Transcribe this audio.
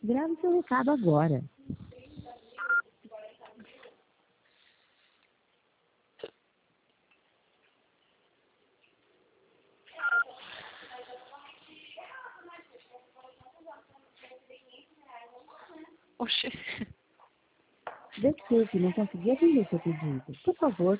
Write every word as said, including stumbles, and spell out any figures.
Grave seu recado agora. Oxê. Desculpe, não consegui atender seu pedido. Por favor,